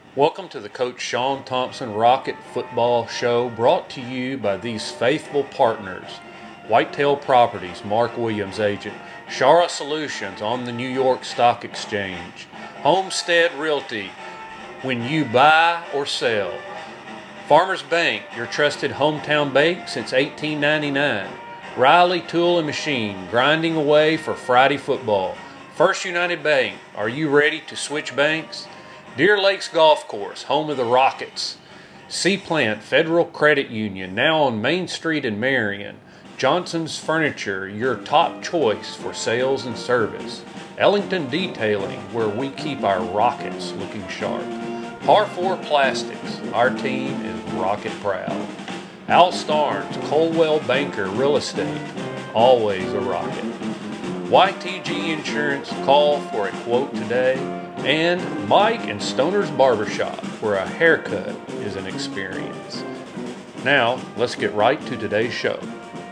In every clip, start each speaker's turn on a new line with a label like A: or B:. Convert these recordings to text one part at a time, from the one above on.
A: Welcome to the Coach Sean Thompson Rocket Football Show, brought to you by these faithful partners: Whitetail Properties, Mark Williams agent; Shara Solutions on the New York Stock Exchange; Homestead Realty, when you buy or sell; Farmers Bank, your trusted hometown bank since 1899; Riley Tool and Machine, grinding away for Friday football; First United Bank, are you ready to switch banks? Deer Lakes Golf Course, home of the Rockets; Sea Plant Federal Credit Union, now on Main Street in Marion; Johnson's Furniture, your top choice for sales and service; Ellington Detailing, where we keep our rockets looking sharp; Par 4 Plastics, our team is rocket proud; Al Starnes, Colwell Banker Real Estate, always a rocket; YTG Insurance, call for a quote today; and Mike and Stoner's Barbershop, where a haircut is an experience. Now, let's get right to today's show.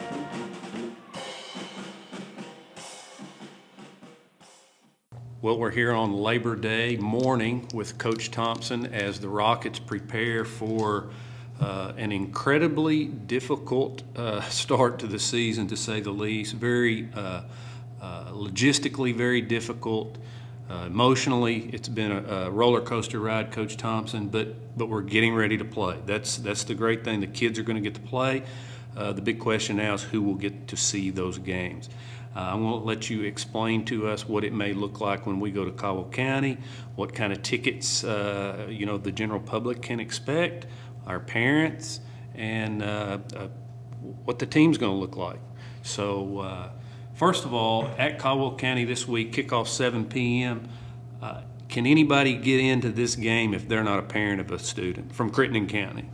A: Well, we're here on Labor Day morning with Coach Thompson as the Rockets prepare for an incredibly difficult start to the season, to say the least. Very logistically very difficult. Emotionally, it's been a roller coaster ride, Coach Thompson, but we're getting ready to play. That's the great thing. The kids are going to get to play. The big question now is who will get to see those games. I'm going to let you explain to us what it may look like when we go to Caldwell County, what kind of tickets the general public can expect, our parents, and what the team's going to look like. So first of all, at Caldwell County this week, kickoff 7 p.m. Can anybody get into this game if they're not a parent of a student from Crittenden County?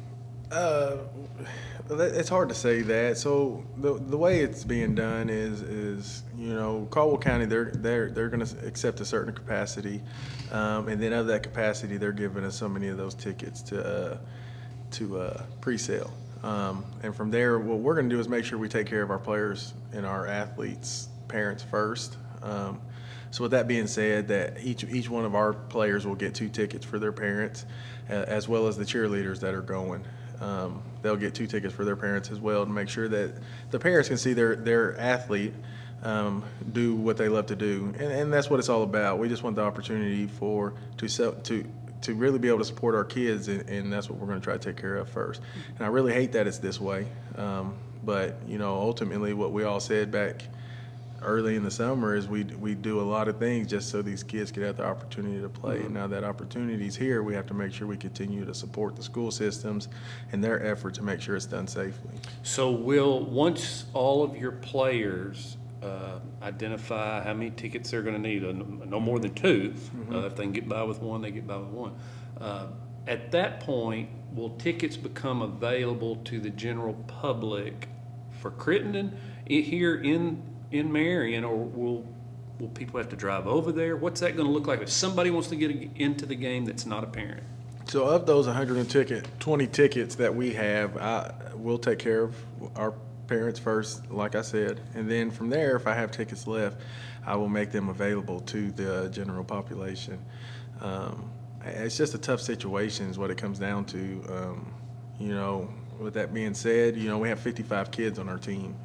B: It's hard to say that. So the way it's being done is Caldwell County they're going to accept a certain capacity, and then of that capacity they're giving us so many of those tickets to pre-sale. And from there, what we're going to do is make sure we take care of our players and our athletes' parents first. So with that being said, that each one of our players will get 2 tickets for their parents, as well as the cheerleaders that are going. They'll get 2 tickets for their parents as well, to make sure that the parents can see their athlete do what they love to do, and that's what it's all about. We just want the opportunity to really be able to support our kids, and that's what we're going to try to take care of first. And I really hate that it's this way, but ultimately what we all said back early in the summer is we do a lot of things just so these kids could have the opportunity to play. And now that opportunity is here, we have to make sure we continue to support the school systems and their effort to make sure it's done safely.
A: So once all of your players identify how many tickets they're going to need, no more than 2. If they can get by with 1, they get by with 1. At that point, will tickets become available to the general public for Crittenden here in Marion, or will people have to drive over there? What's that going to look like if somebody wants to get into the game that's not a parent?
B: So of those 120 tickets that we have, we'll take care of our parents first, like I said, and then from there, if I have tickets left, I will make them available to the general population. It's just a tough situation is what it comes down to. With that being said, we have 55 kids on our team.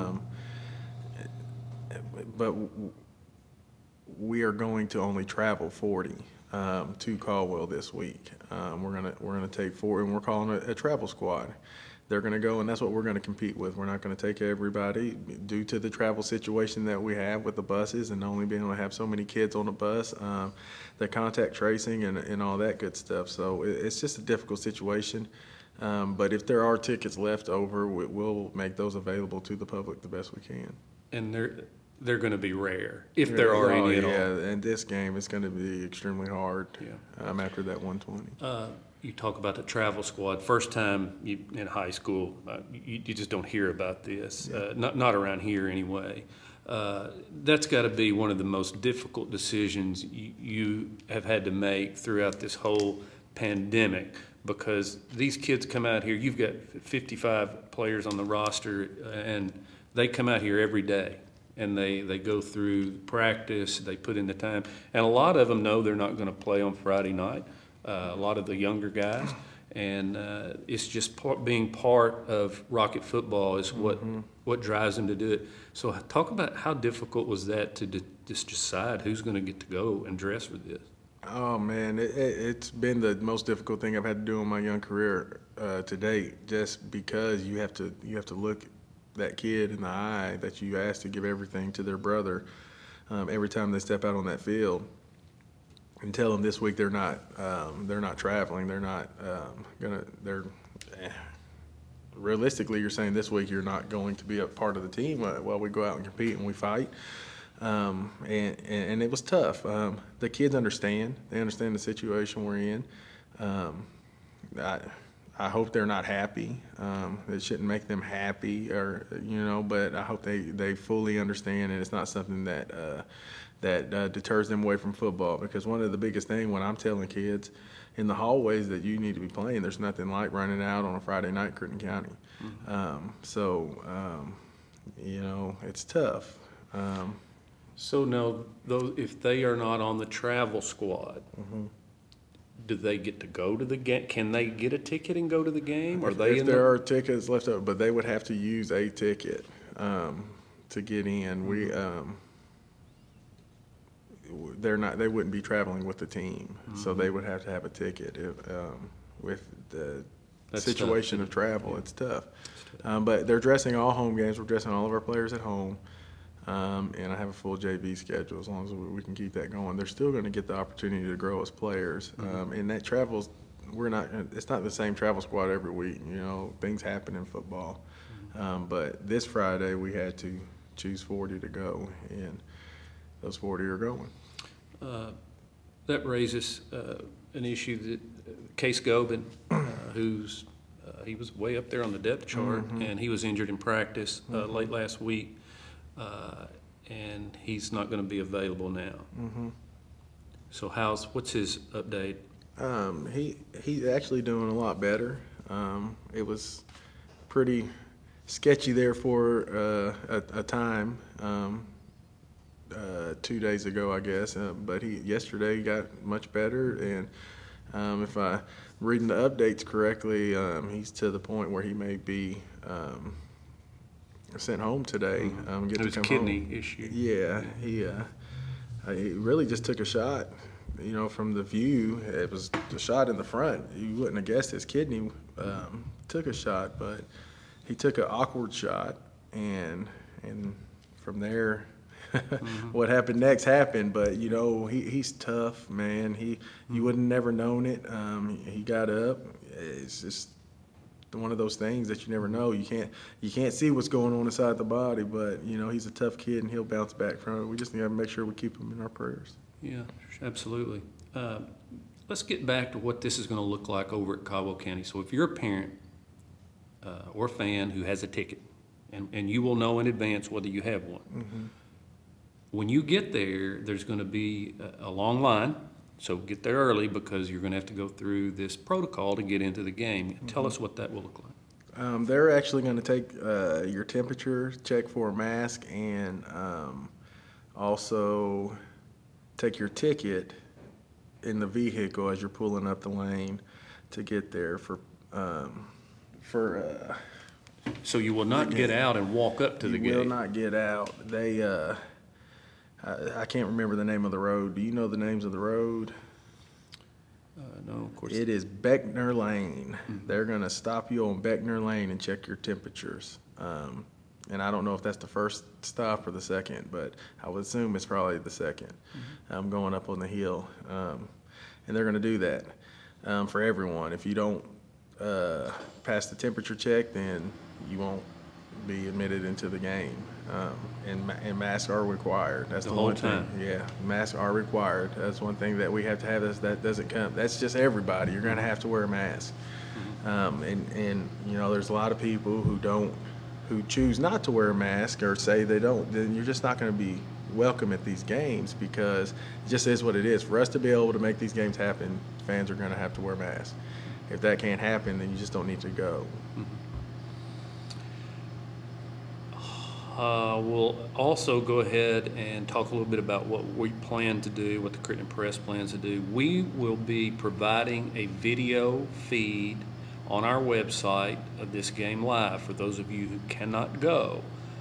B: But we are going to only travel 40 to Caldwell this week. We're gonna take 4, and we're calling it a travel squad. They're going to go, and that's what we're going to compete with. We're not going to take everybody due to the travel situation that we have with the buses and only being able to have so many kids on the bus, the contact tracing and all that good stuff. So it's just a difficult situation. But if there are tickets left over, we'll make those available to the public the best we can.
A: And they're going to be rare, if there are any at all.
B: Yeah, and this game is going to be extremely hard after that 120.
A: You talk about the travel squad. First time in high school, you just don't hear about this, not around here anyway. That's got to be one of the most difficult decisions you have had to make throughout this whole pandemic, because these kids come out here. You've got 55 players on the roster, and they come out here every day. And they go through practice, they put in the time. And a lot of them know they're not going to play on Friday night. a lot of the younger guys, and it's just being part of Rocket football is what drives them to do it. So talk about how difficult was that to just decide who's going to get to go and dress for this.
B: Oh man, it's been the most difficult thing I've had to do in my young career to date. Just because you have to look that kid in the eye that you asked to give everything to their brother every time they step out on that field, and tell them this week they're not traveling. They're not realistically, you're saying this week you're not going to be a part of the team while we go out and compete and we fight. And it was tough. The kids understand. They understand the situation we're in. I hope they're not happy. It shouldn't make them happy, but I hope they fully understand, and it's not something that deters them away from football. Because one of the biggest things when I'm telling kids in the hallways that you need to be playing, there's nothing like running out on a Friday night in Crittenden County. It's tough.
A: So now, if they are not on the travel squad, do they get to go to the game? Can they get a ticket and go to the game?
B: If there are tickets left over, but they would have to use a ticket to get in. They wouldn't be traveling with the team, so they would have to have a ticket. With the situation of travel, it's tough. But they're dressing all home games. We're dressing all of our players at home. And I have a full JV schedule as long as we can keep that going. They're still going to get the opportunity to grow as players. And that travels, it's not the same travel squad every week. Things happen in football. But this Friday we had to choose 40 to go, and those 40 are going.
A: That raises an issue that Case Gobin, he was way up there on the depth chart, and he was injured in practice late last week. And he's not going to be available now. So what's his update?
B: He's actually doing a lot better. It was pretty sketchy there for a time 2 days ago, I guess. But yesterday he got much better, and if I'm reading the updates correctly, he's to the point where he may be sent home today.
A: It was a kidney issue.
B: Yeah, he really just took a shot. From the view, it was a shot in the front. You wouldn't have guessed his kidney took a shot, but he took an awkward shot, and from there, what happened next happened. But he's tough, man. You would have never known it. He got up. It's just one of those things that you never know. You can't see what's going on inside the body, but he's a tough kid and he'll bounce back from it. We just need to make sure we keep him in our prayers.
A: Yeah, absolutely. Let's get back to what this is going to look like over at Caldwell County. So if you're a parent or fan who has a ticket, and you will know in advance whether you have one. When you get there, there's going to be a long line. So get there early because you're going to have to go through this protocol to get into the game. Tell us what that will look like.
B: They're actually going to take your temperature, check for a mask, and also take your ticket in the vehicle as you're pulling up the lane to get there for.
A: So you will not get out and walk up to the gate.
B: You will not get out. They. I can't remember the name of the road. Do you know the names of the road?
A: No, of course.
B: It is Beckner Lane. They're going to stop you on Beckner Lane and check your temperatures. And I don't know if that's the first stop or the second, but I would assume it's probably the second. Going up on the hill. And they're going to do that for everyone. If you don't pass the temperature check, then you won't be admitted into the game. And masks are required. That's the
A: whole
B: one
A: time.
B: thing. Yeah, masks are required. That's one thing that we have to have. That doesn't come. That's just everybody. You're going to have to wear a mask. And there's a lot of people who choose not to wear a mask or say they don't. Then you're just not going to be welcome at these games because it just is what it is. For us to be able to make these games happen, fans are going to have to wear masks. If that can't happen, then you just don't need to go.
A: We'll also go ahead and talk a little bit about what we plan to do, what the Crittenden Press plans to do. We will be providing a video feed on our website of this game live. For those of you who cannot go,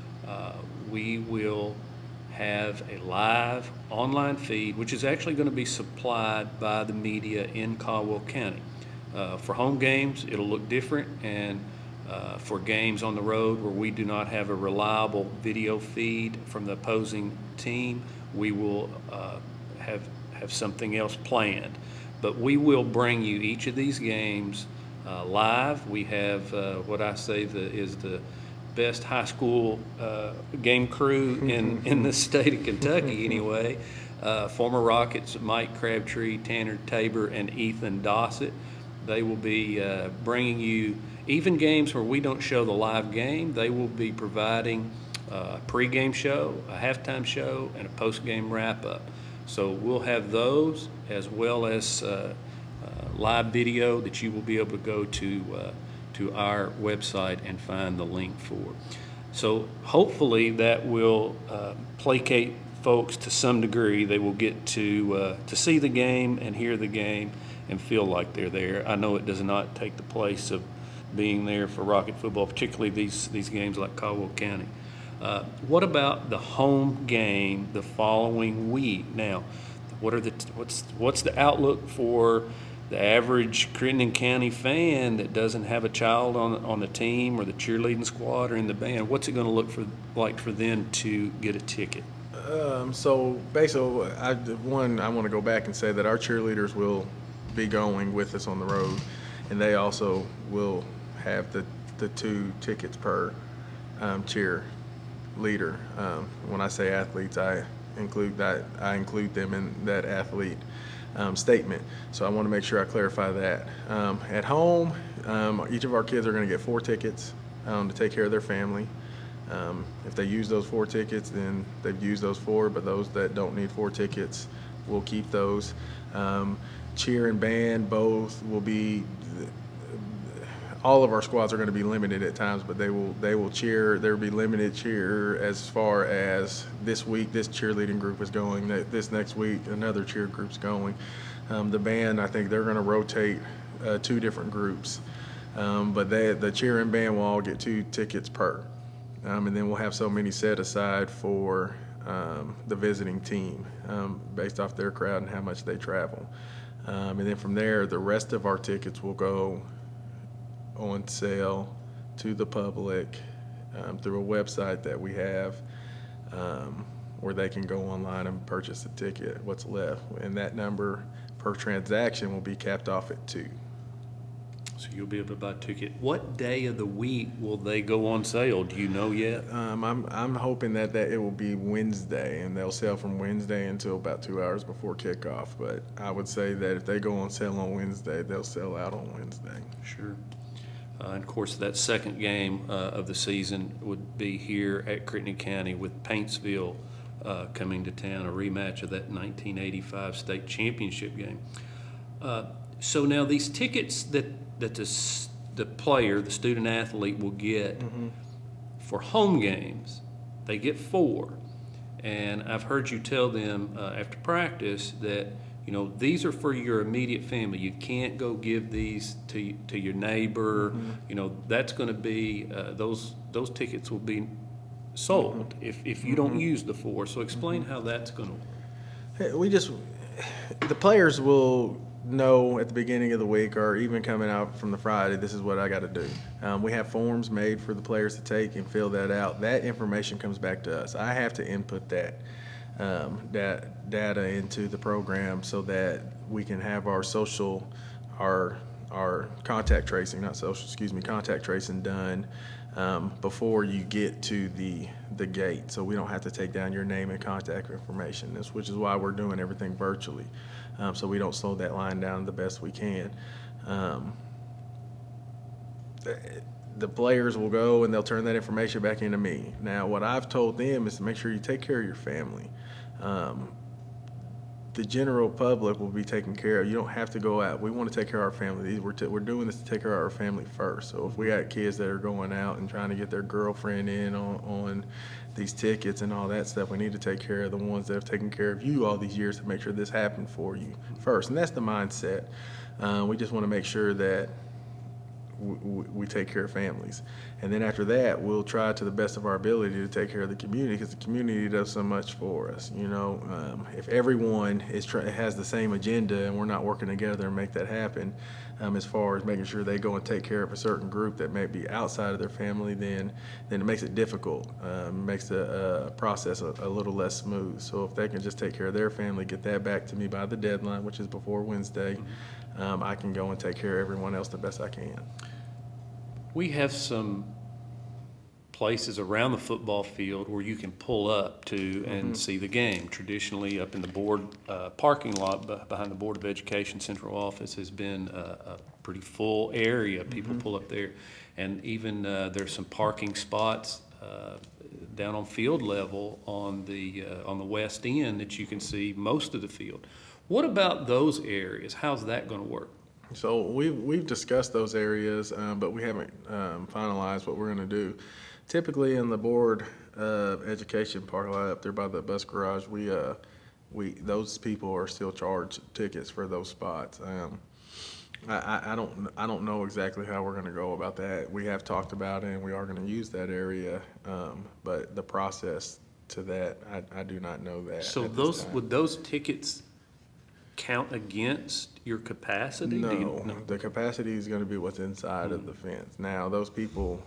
A: we will have a live online feed, which is actually going to be supplied by the media in Caldwell County. For home games, it'll look different, and for games on the road where we do not have a reliable video feed from the opposing team, we will have something else planned. But we will bring you each of these games live. We have what I say is the best high school game crew in the state of Kentucky anyway. Former Rockets Mike Crabtree, Tanner Tabor, and Ethan Dossett. They will be bringing you, even games where we don't show the live game, they will be providing a pregame show, a halftime show, and a postgame wrap-up. So we'll have those as well as live video that you will be able to go to our website and find the link for. So hopefully that will placate folks to some degree. They will get to see the game and hear the game and feel like they're there. I know it does not take the place of being there for Rocket football, particularly these games like Caldwell County. What about the home game the following week? Now, what's the outlook for the average Crittenden County fan that doesn't have a child on the team or the cheerleading squad or in the band? What's it going to look like for them to get a ticket?
B: So basically, I want to go back and say that our cheerleaders will be going with us on the road, and they also will have the 2 tickets per cheer leader. When I say athletes, I include them in that athlete statement. So I want to make sure I clarify that. At home, each of our kids are going to get 4 tickets to take care of their family. If they use those 4 tickets, then they've used those 4, but those that don't need 4 tickets, we'll keep those. Cheer and band both will be, all of our squads are going to be limited at times, but they will cheer. There will be limited cheer as far as this week this cheerleading group is going, this next week another cheer group's going. The band, I think they're going to rotate 2 different groups, but the cheer and band will all get 2 tickets per. And then we'll have so many set aside for the visiting team based off their crowd and how much they travel. And then from there, the rest of our tickets will go on sale to the public through a website that we have where they can go online and purchase a ticket, what's left. And that number per transaction will be capped off at 2.
A: So you'll be able to buy a ticket. What day of the week will they go on sale? Do you know yet?
B: I'm hoping that it will be Wednesday, and they'll sell from Wednesday until about 2 hours before kickoff. But I would say that if they go on sale on Wednesday, they'll sell out on Wednesday.
A: Sure. And of course, that second game of the season would be here at Crittenden County with Paintsville coming to town, a rematch of that 1985 state championship game. So now these tickets that the player, the student athlete, will get for home games, they get 4. And I've heard you tell them after practice that, you know, these are for your immediate family. You can't go give these to your neighbor. You know, that's going to be those tickets will be sold if you don't use the 4. So explain how that's going to work.
B: The players will know at the beginning of the week or even coming out from the Friday, this is what I got to do. We have forms made for the players to take and fill that out. That information comes back to us. I have to input that data into the program so that we can have our contact tracing, contact tracing done before you get to the gate, so we don't have to take down your name and contact information, which is why we're doing everything virtually, so we don't slow that line down the best we can. The players will go and they'll turn that information back into me. Now, what I've told them is to make sure you take care of your family. the general public will be taken care of. You don't have to go out. We want to take care of our family. We're doing this to take care of our family first. So if we got kids that are going out and trying to get their girlfriend in on these tickets and all that stuff, we need to take care of the ones that have taken care of you all these years to make sure this happened for you first. And that's the mindset. We just want to make sure that we take care of families. And then after that, we'll try to the best of our ability to take care of the community, because the community does so much for us. If everyone has the same agenda and we're not working together and make that happen, as far as making sure they go and take care of a certain group that may be outside of their family, then it makes it difficult, makes the process a little less smooth. So if they can just take care of their family, get that back to me by the deadline, which is before Wednesday, I can go and take care of everyone else the best I can.
A: We have some places around the football field where you can pull up to and see the game. Traditionally, up in the board parking lot behind the Board of Education central office has been a pretty full area. People pull up there, and even there's some parking spots down on field level on the west end that you can see most of the field. What about those areas? How's that going to work?
B: So we've discussed those areas, but we haven't finalized what we're going to do. Typically, in the Board of Education parking lot up there by the bus garage, we those people are still charged tickets for those spots. I don't know exactly how we're going to go about that. We have talked about it, and we are going to use that area, but the process to that, I do not know that.
A: So would those tickets count against your capacity?
B: No, the capacity is going to be what's inside of the fence. Now, those people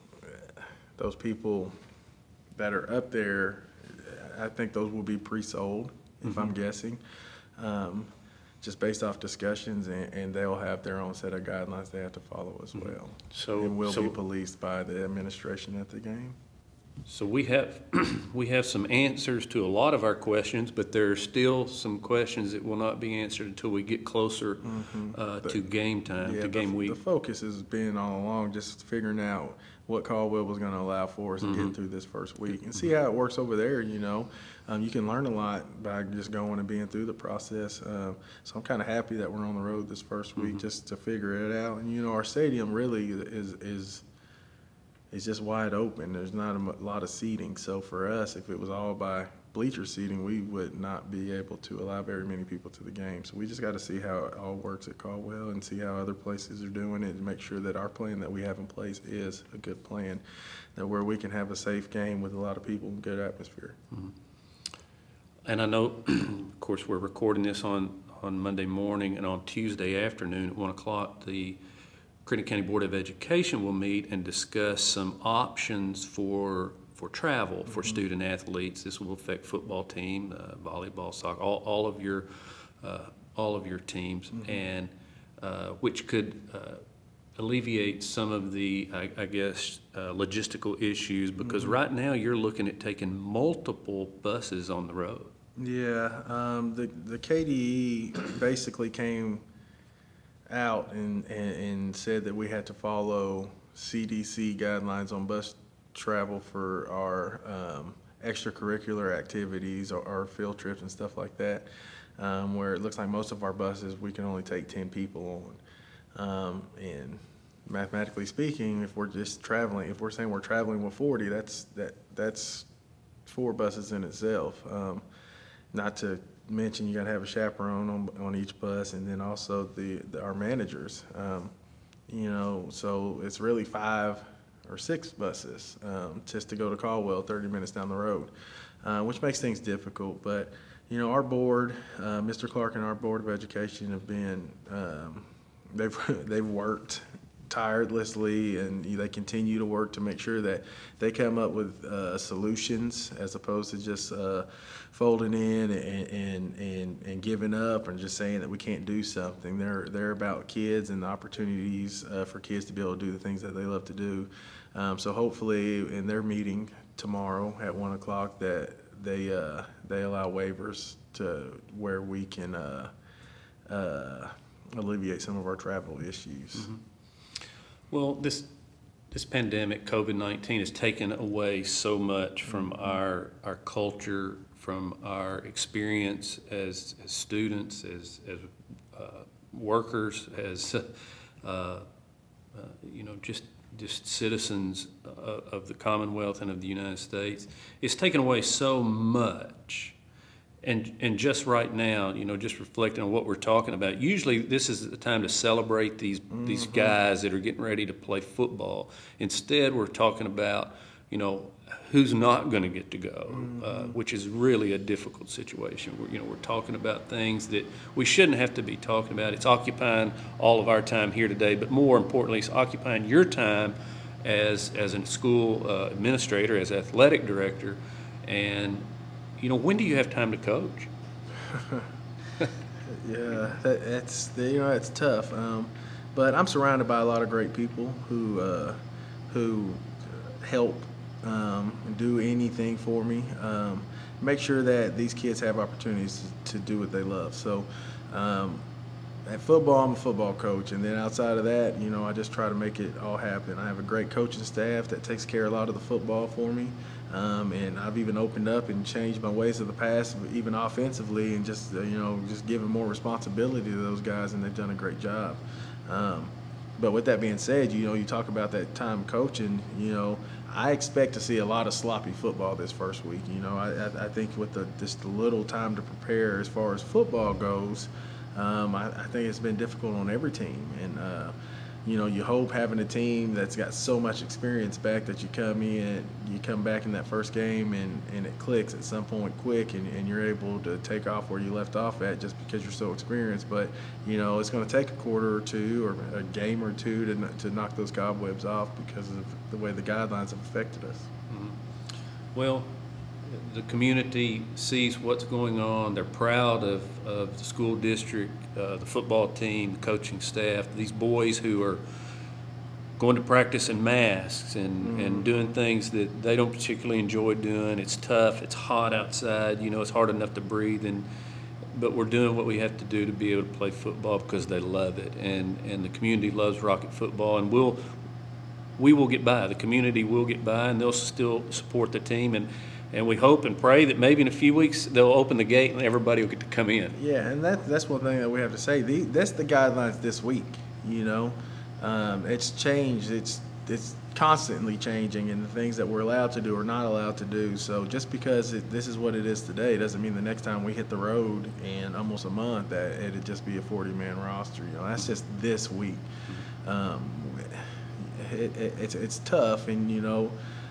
B: that are up there, I think those will be pre-sold, if I'm guessing, just based off discussions, and they'll have their own set of guidelines they have to follow as well. And will be policed by the administration at the game.
A: So we have some answers to a lot of our questions, but there are still some questions that will not be answered until we get closer to game time, to game week.
B: The focus has been all along just figuring out what Caldwell was going to allow for us and getting through this first week and see how it works over there. You can learn a lot by just going and being through the process. So I'm kind of happy that we're on the road this first week just to figure it out. And our stadium really is just wide open. There's not a lot of seating. So for us, if it was all by bleacher seating, we would not be able to allow very many people to the game. So we just got to see how it all works at Caldwell and see how other places are doing it and make sure that our plan that we have in place is a good plan, that where we can have a safe game with a lot of people and good atmosphere.
A: And I know, of course, we're recording this on Monday morning, and on Tuesday afternoon at 1 o'clock, the Creighton County Board of Education will meet and discuss some options for travel for student athletes. This will affect football team, volleyball, soccer, all of your teams, and which could alleviate some of the, I guess, logistical issues, because right now you're looking at taking multiple buses on the road.
B: Yeah, the KDE basically came out and said that we had to follow CDC guidelines on bus travel for our extracurricular activities or our field trips and stuff like that, where it looks like most of our buses we can only take 10 people on. And mathematically speaking, if we're just traveling, if we're saying we're traveling with 40, that's 4 buses in itself. Not to mention you got to have a chaperone on each bus, and then also our managers. So it's really 5 or 6 buses just to go to Caldwell 30 minutes down the road, which makes things difficult. But our board, Mr. Clark and our Board of Education have been they've worked tirelessly, and they continue to work to make sure that they come up with solutions as opposed to just folding in and giving up and just saying that we can't do something. They're about kids and the opportunities for kids to be able to do the things that they love to do. So hopefully in their meeting tomorrow at 1 o'clock that they allow waivers to where we can alleviate some of our travel issues.
A: Well, This pandemic, COVID-19, has taken away so much from our culture, from our experience as students, as workers, as just citizens of the Commonwealth and of the United States. It's taken away so much. And just right now, just reflecting on what we're talking about, usually this is the time to celebrate these guys that are getting ready to play football. Instead, we're talking about, who's not going to get to go, which is really a difficult situation. We're talking about things that we shouldn't have to be talking about. It's occupying all of our time here today, but more importantly, it's occupying your time as a school administrator, as athletic director, and when do you have time to coach?
B: Yeah, it's tough. But I'm surrounded by a lot of great people who help do anything for me. Make sure that these kids have opportunities to do what they love. So at football, I'm a football coach, and then outside of that, I just try to make it all happen. I have a great coaching staff that takes care of a lot of the football for me. And I've even opened up and changed my ways of the past, even offensively, and just giving more responsibility to those guys, and they've done a great job. But with that being said, you talk about that time coaching. I expect to see a lot of sloppy football this first week. I think with just a little time to prepare as far as football goes, I think it's been difficult on every team, and you hope having a team that's got so much experience back that you come back in that first game and it clicks at some point quick, and you're able to take off where you left off at just because you're so experienced. But it's going to take a quarter or two or a game or two to knock those cobwebs off because of the way the guidelines have affected us.
A: Mm-hmm. Well, the community sees what's going on. They're proud of the school district, the football team, the coaching staff, these boys who are going to practice in masks and doing things that they don't particularly enjoy doing. It's tough. It's hot outside. It's hard enough to breathe. But we're doing what we have to do to be able to play football because they love it. And the community loves Rocket football. And we will get by. The community will get by, and they'll still support the team. And we hope and pray that maybe in a few weeks they'll open the gate and everybody will get to come in.
B: Yeah, and that's one thing that we have to say. That's the guidelines this week. It's changed. It's constantly changing, and the things that we're allowed to do or not allowed to do. So just because this is what it is today doesn't mean the next time we hit the road in almost a month that it'd just be a 40-man roster. That's just this week. It's tough, and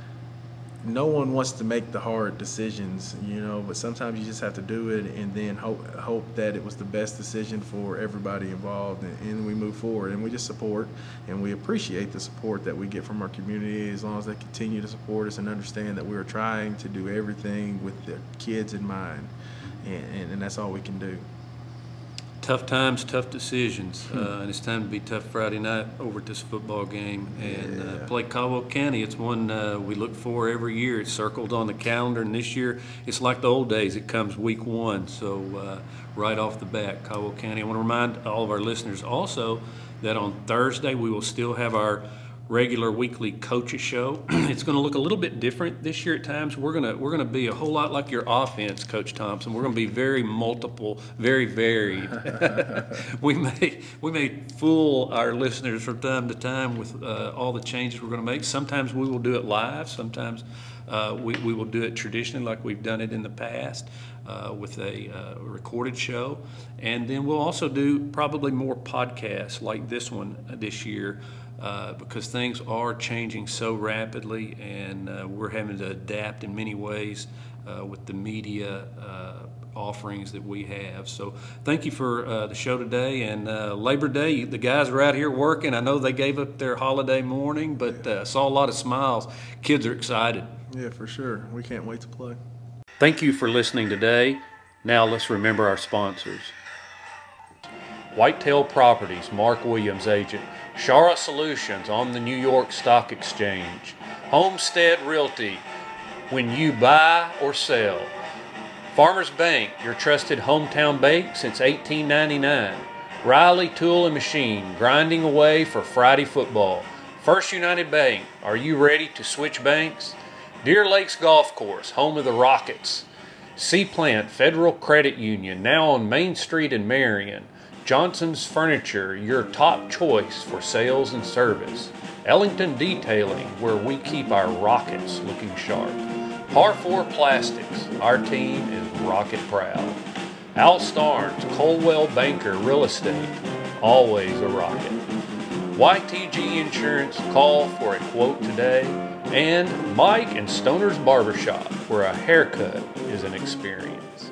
B: no one wants to make the hard decisions, but sometimes you just have to do it and then hope that it was the best decision for everybody involved, and we move forward, and we just support, and we appreciate the support that we get from our community as long as they continue to support us and understand that we're trying to do everything with the kids in mind, and that's all we can do.
A: Tough times, tough decisions, and it's time to be tough Friday night over at this football game and play Caldwell County. It's one we look for every year. It's circled on the calendar, and this year it's like the old days. It comes week 1, so right off the bat, Caldwell County. I want to remind all of our listeners also that on Thursday we will still have our regular weekly coaches show. It's going to look a little bit different this year at times. We're going to be a whole lot like your offense, Coach Thompson. We're going to be very multiple, very varied. we may fool our listeners from time to time with all the changes we're going to make. Sometimes we will do it live. Sometimes we will do it traditionally like we've done it in the past with a recorded show. And then we'll also do probably more podcasts like this one this year. Because things are changing so rapidly, and we're having to adapt in many ways with the media offerings that we have. So thank you for the show today. And Labor Day, the guys are out here working. I know they gave up their holiday morning, but saw a lot of smiles. Kids are excited.
B: Yeah, for sure. We can't wait to play.
A: Thank you for listening today. Now let's remember our sponsors. Whitetail Properties, Mark Williams, agent. Shara Solutions on the New York Stock Exchange. Homestead Realty, when you buy or sell. Farmers Bank, your trusted hometown bank since 1899. Riley Tool and Machine, grinding away for Friday football. First United Bank, are you ready to switch banks? Deer Lakes Golf Course, home of the Rockets. C-Plant Federal Credit Union, now on Main Street in Marion. Johnson's Furniture, your top choice for sales and service. Ellington Detailing, where we keep our rockets looking sharp. Par 4 Plastics, our team is rocket proud. Al Starnes, Colwell Banker Real Estate, always a rocket. YTG Insurance, call for a quote today. And Mike and Stoner's Barbershop, where a haircut is an experience.